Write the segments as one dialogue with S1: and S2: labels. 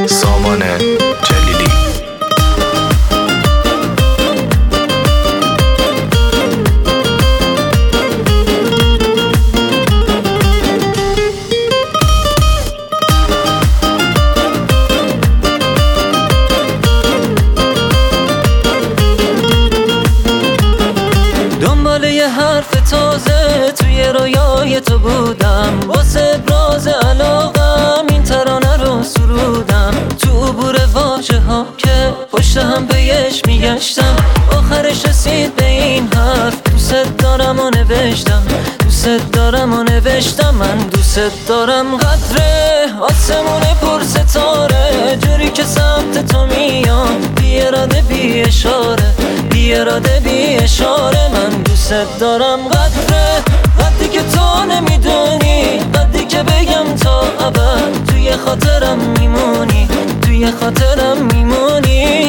S1: سامان جلیلی.
S2: دنبال یه حرف تازه توی رویای تو بودم، واسه ابراز علاقم این ترانه رو سرودم. تو عبور واژه ها که پشت هم بهش میگشتم، آخرش رسید به این حرف دوست دارم و نوشتم. دوست دارم و نوشتم، من دوست دارم. قدره آسمون پر ستاره جوری که سمت تو میام، بی اراده بی اشاره، بی اراده بی اشاره. من دوست دارم. قدری که تو نمیدونی، قدری که بگم تا ابد توی خاطرم میمونی، توی خاطرم میمونی.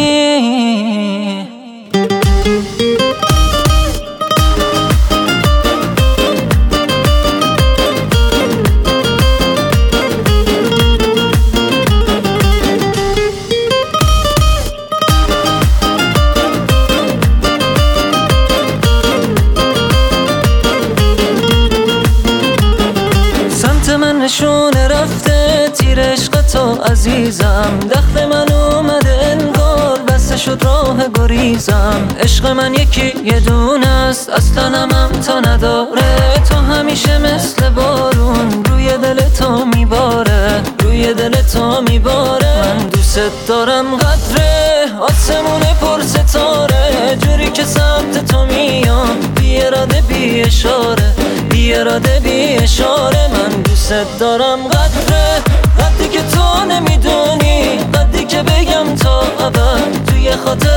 S2: من نشونه رفته تیر عشق تو عزیزم، دخل من اومده انگار بسته شد راه گریزم. عشق من یکی یه دونه است، اصلا هم تا نداره. تو همیشه مثل بارون روی دل تو میباره، روی دل تو میباره. من دوست دارم. قدره آسمون پر ستاره جوری که سمت تو میام، بی اراده بی اشاره، بی اراده بی اشاره. من دوست دارم. قدری که تو نمیدونی، قدری که بگم تا ابد توی خاطر